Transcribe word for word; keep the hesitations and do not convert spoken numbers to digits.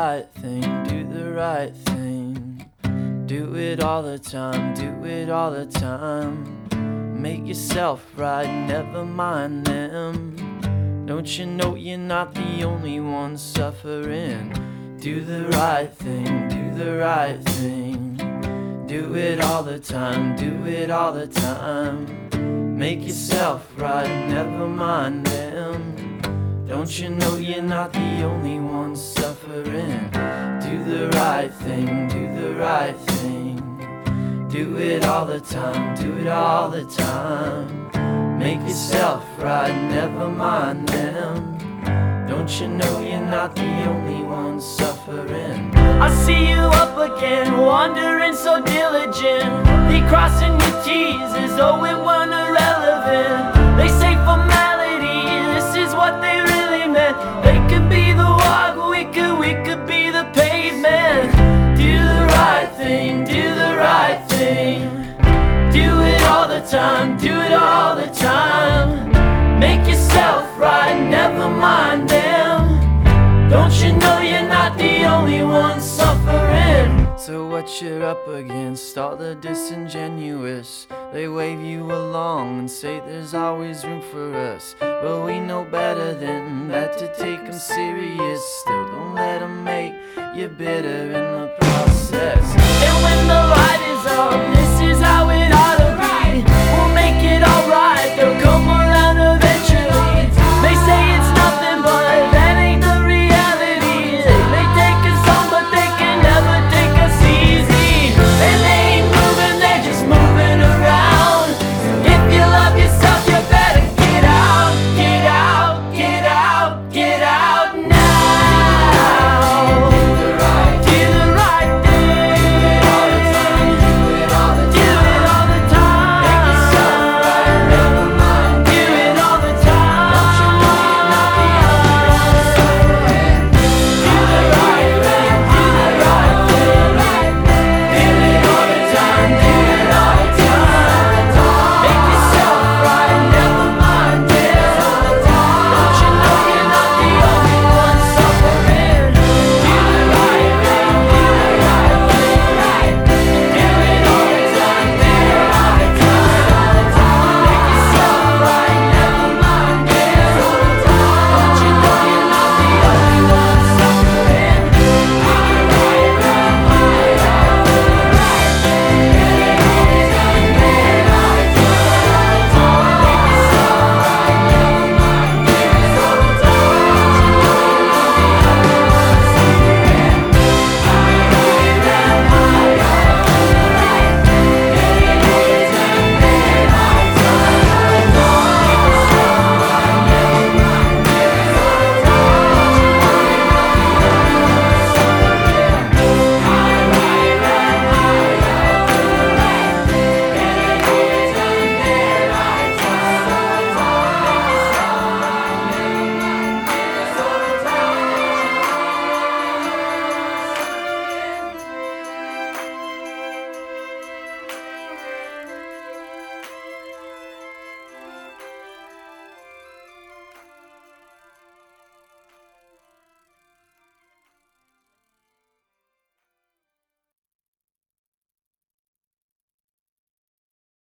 right thing, do the right thing. Do it all the time, do it all the time. Make yourself right, never mind them. Don't you know you're not the only one suffering? Do the right thing, do the right thing. Do it all the time, do it all the time. Make yourself right, never mind them. Don't you know you're not the only one suffering? Do the right thing, do the right thing. Do it all the time, do it all the time. Make yourself right, never mind them. Don't you know you're not the only one suffering? I see you up again, wandering so diligently, crossing your T's as though it weren't irrelevant. They say formality, this is what they really meant. They could be the walk, we could, we could be the pavement. Do the right thing, do the right thing. Do it all the time, do it all the time. Make yourself right, never mind them. Don't you know you're not the only one suffering? So what you're up against, all the disingenuous. They wave you along and say there's always room for us, but we know better than that to take them serious. Still don't let them make you bitter in the process. And when the